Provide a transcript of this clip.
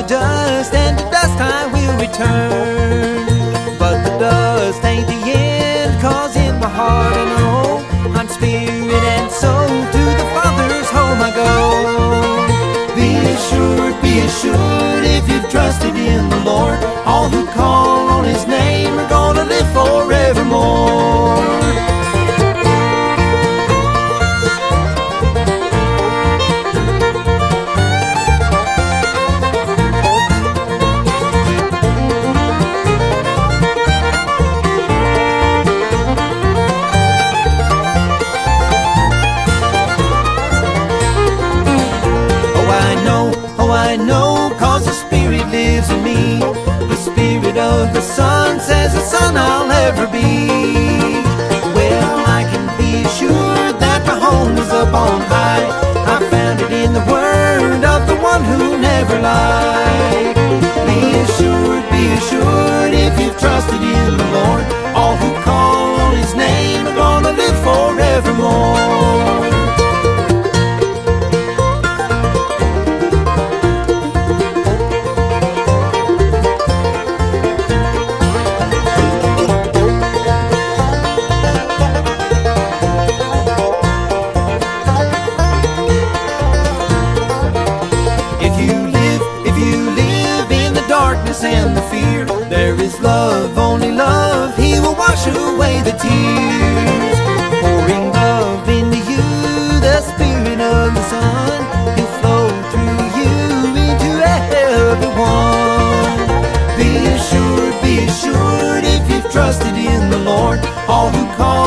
dust, and to dust I will return. But the dust ain't the end, 'cause in my heart I know I'm spirit and soul, to the Father's home I go. Be assured, if you've trusted in the Lord, all who call on His name are gonna live forevermore. I know, 'cause the Spirit lives in me. The Spirit of the Son says the Son I'll ever be. Well, I can be assured that my home is up on high. I found it in the Word of the one who never lied. Be assured, if you've trusted in the Lord, all who call on His name are gonna live forevermore. And the fear, there is love, only love. He will wash away the tears, pouring love into you, the Spirit of the Son. He'll flow through you into everyone. Be assured, if you've trusted in the Lord, all who call